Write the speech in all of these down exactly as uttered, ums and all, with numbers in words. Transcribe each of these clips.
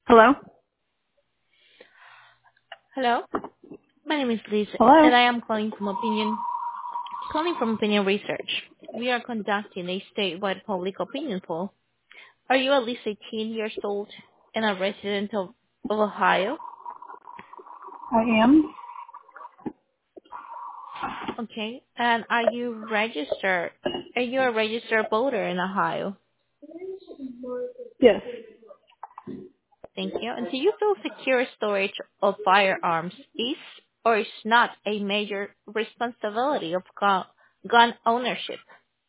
Hello? Hello, my name is Lisa, Hello? and I am calling from Opinion calling from Opinion Research. We are conducting a statewide public opinion poll. Are you at least eighteen years old and a resident of, of Ohio? I am? Okay, and are you registered? Are you a registered voter in Ohio? Yes. Thank you. And do you feel secure storage of firearms is or is not a major responsibility of gun, gun ownership?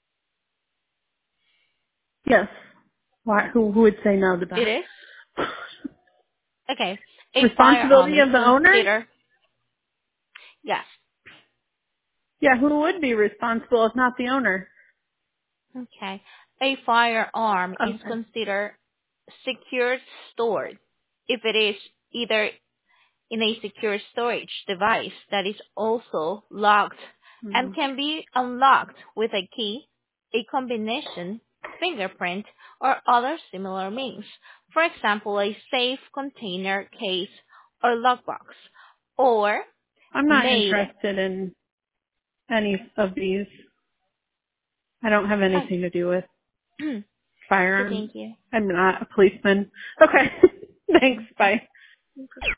Yes. Why, who, who would say no to It that? is? Okay. A firearm Responsibility is of the owner? considered, yes. Yeah, who would be responsible if not the owner? Okay. A firearm is Okay. considered secured stored if it is either in a secure storage device that is also locked and Hmm. can be unlocked with a key, a combination, fingerprint, or other similar means. For example, a safe container case or lockbox, or I'm not made. interested in any of these. I don't have Oh, anything to do with okay, firearms. thank you. I'm not a policeman. Okay. Thanks. Bye.